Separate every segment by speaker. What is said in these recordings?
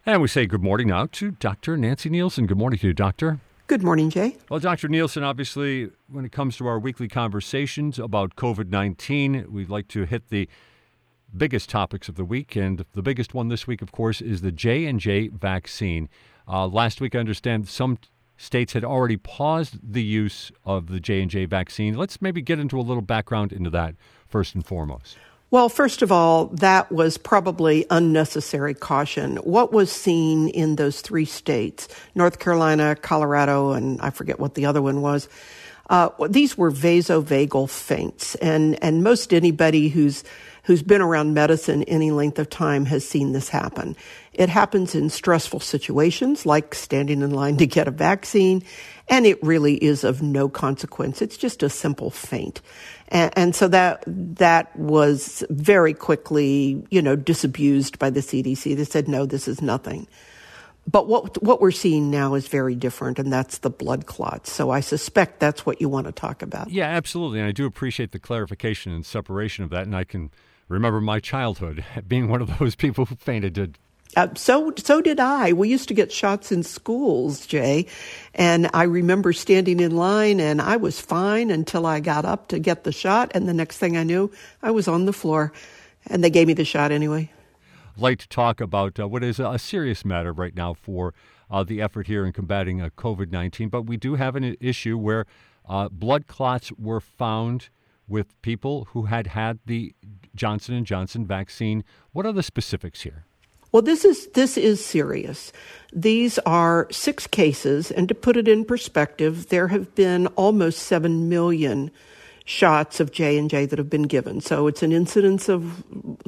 Speaker 1: And we say good morning now to Dr. Nancy Nielsen. Good morning to you, Doctor.
Speaker 2: Good morning, Jay.
Speaker 1: Well, Dr. Nielsen, obviously, when it comes to our weekly conversations about COVID-19, we'd like to hit the biggest topics of the week. And the biggest one this week, of course, is the J&J vaccine. Last week, I understand some states had already paused the use of the J&J vaccine. Let's maybe get into a little background into that first and foremost.
Speaker 2: Well, first of all, that was probably unnecessary caution. What was seen in those three states, North Carolina, Colorado, and I forget what the other one was, these were vasovagal faints. And most anybody who's been around medicine any length of time has seen this happen. It happens in stressful situations like standing in line to get a vaccine, and it really is of no consequence. It's just a simple feint. And so that was very quickly, disabused by the CDC. They said, no, this is nothing. But what we're seeing now is very different, and that's the blood clots. So I suspect that's what you want to talk about.
Speaker 1: Yeah, absolutely. And I do appreciate the clarification and separation of that. And I can remember my childhood being one of those people who fainted.
Speaker 2: So did I. We used to get shots in schools, Jay, and I remember standing in line, and I was fine until I got up to get the shot, and the next thing I knew, I was on the floor, and they gave me the shot anyway.
Speaker 1: I'd like to talk about what is a serious matter right now for the effort here in combating COVID-19, but we do have an issue where blood clots were found with people who had the Johnson & Johnson vaccine. What are the specifics here?
Speaker 2: Well, this is serious. These are 6 cases, and to put it in perspective, there have been almost 7 million shots of J&J that have been given. So it's an incidence of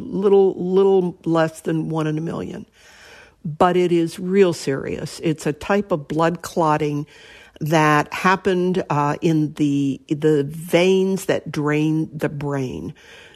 Speaker 2: little less than 1 in a million. But it is real serious. It's a type of blood clotting that happened in the veins that drain the brain.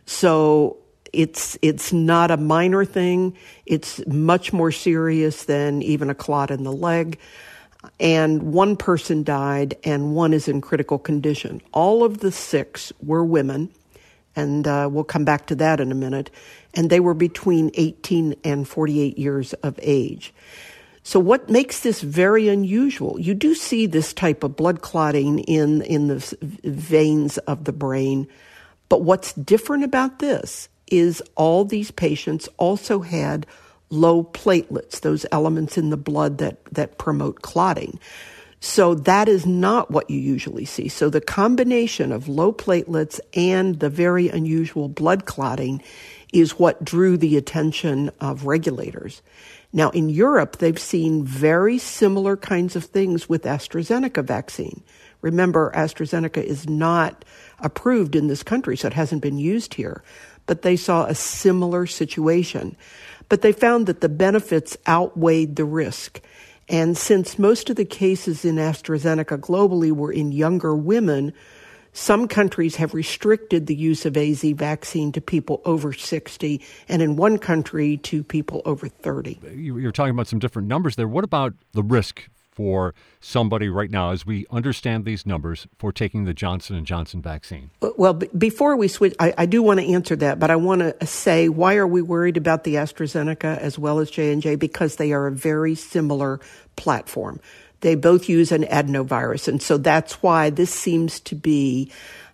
Speaker 2: So it's not a minor thing. It's much more serious than even a clot in the leg. And 1 person died, and 1 is in critical condition. All of the 6 were women, and we'll come back to that in a minute. And they were between 18 and 48 years of age. So what makes this very unusual? You do see this type of blood clotting in the veins of the brain. But what's different about this is all these patients also had low platelets, those elements in the blood that promote clotting. So that is not what you usually see. So the combination of low platelets and the very unusual blood clotting is what drew the attention of regulators. Now, in Europe, they've seen very similar kinds of things with AstraZeneca vaccine. Remember, AstraZeneca is not approved in this country, so it hasn't been used here. But they saw a similar situation. But they found that the benefits outweighed the risk. And since most of the cases in AstraZeneca globally were in younger women, some countries have restricted the use of AZ vaccine to people over 60, and in one country to people over 30.
Speaker 1: You're talking about some different numbers there. What about the risk for somebody right now, as we understand these numbers, for taking the Johnson & Johnson vaccine?
Speaker 2: Well, before we switch, I do want to answer that, but I want to say, why are we worried about the AstraZeneca as well as J&J? Because they are a very similar platform. They both use an adenovirus, and so that's why this seems to be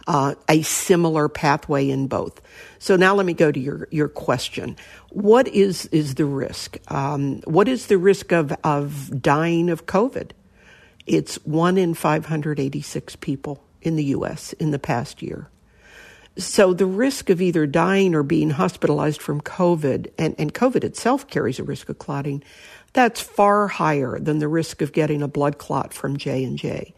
Speaker 2: a similar pathway in both. So now let me go to your question. What is the risk? What is the risk of dying of COVID? It's 1 in 586 people in the U.S. in the past year. So the risk of either dying or being hospitalized from COVID, and COVID itself carries a risk of clotting, that's far higher than the risk of getting a blood clot from J&J.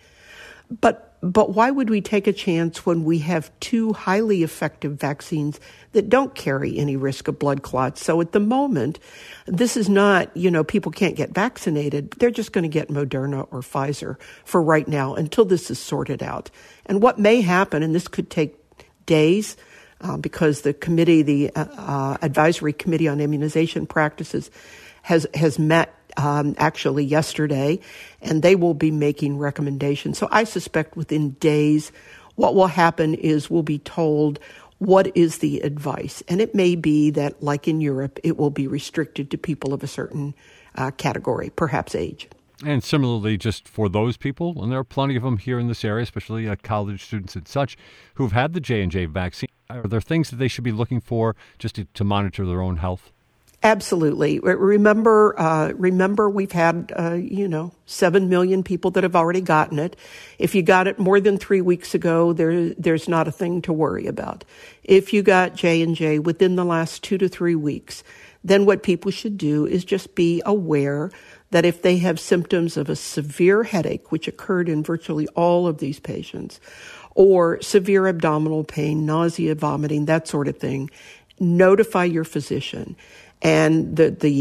Speaker 2: But why would we take a chance when we have 2 highly effective vaccines that don't carry any risk of blood clots? So at the moment, this is not, people can't get vaccinated. They're just going to get Moderna or Pfizer for right now until this is sorted out. And what may happen, and this could take days, because the Advisory Committee on Immunization Practices has met actually yesterday, and they will be making recommendations. So I suspect within days, what will happen is we'll be told what is the advice. And it may be that, like in Europe, it will be restricted to people of a certain category, perhaps age.
Speaker 1: And similarly, just for those people, and there are plenty of them here in this area, especially college students and such, who've had the J&J vaccine, are there things that they should be looking for just to monitor their own health?
Speaker 2: Absolutely. Remember, we've had, 7 million people that have already gotten it. If you got it more than 3 weeks ago, there's not a thing to worry about. If you got J&J within the last 2 to 3 weeks, then what people should do is just be aware that if they have symptoms of a severe headache, which occurred in virtually all of these patients, or severe abdominal pain, nausea, vomiting, that sort of thing, notify your physician. And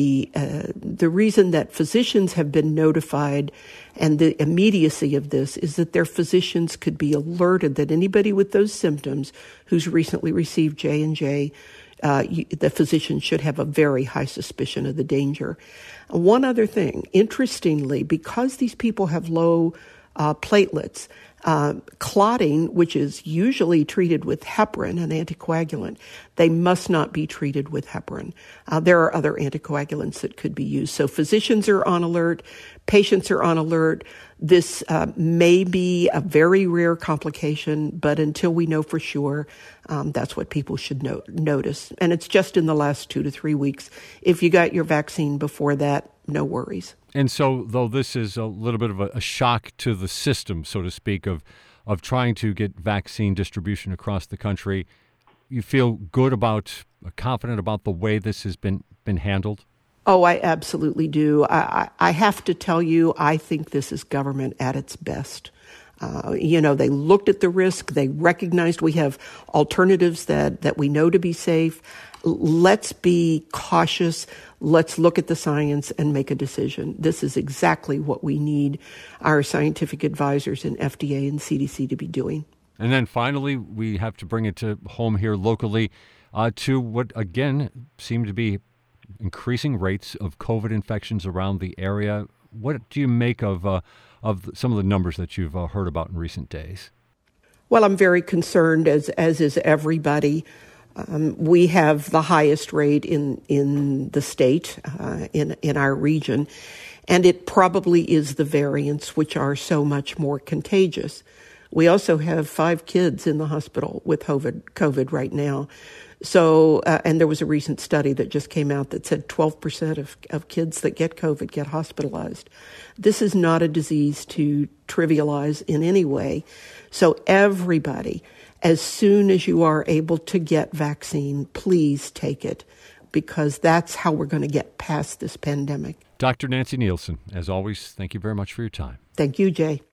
Speaker 2: the reason that physicians have been notified and the immediacy of this is that their physicians could be alerted that anybody with those symptoms who's recently received J&J, the physician should have a very high suspicion of the danger. One other thing, interestingly, because these people have low platelets, clotting, which is usually treated with heparin, an anticoagulant, they must not be treated with heparin. There are other anticoagulants that could be used. So physicians are on alert, patients are on alert. This may be a very rare complication, but until we know for sure, that's what people should notice. And it's just in the last 2 to 3 weeks. If you got your vaccine before that, no worries.
Speaker 1: And so, though this is a little bit of a shock to the system, so to speak, of trying to get vaccine distribution across the country, you feel good about, confident about the way this has been handled?
Speaker 2: Oh, I absolutely do. I have to tell you, I think this is government at its best. They looked at the risk. They recognized we have alternatives that we know to be safe. Let's be cautious. Let's look at the science and make a decision. This is exactly what we need our scientific advisors in FDA and CDC to be doing.
Speaker 1: And then finally, we have to bring it to home here locally to what, again, seem to be increasing rates of COVID infections around the area. What do you make of some of the numbers that you've heard about in recent days?
Speaker 2: Well, I'm very concerned, as is everybody. We have the highest rate in the state, in our region, and it probably is the variants which are so much more contagious. We also have 5 kids in the hospital with COVID right now. So, and there was a recent study that just came out that said 12% of kids that get COVID get hospitalized. This is not a disease to trivialize in any way. So everybody, as soon as you are able to get vaccine, please take it, because that's how we're going to get past this pandemic.
Speaker 1: Dr. Nancy Nielsen, as always, thank you very much for your time.
Speaker 2: Thank you, Jay.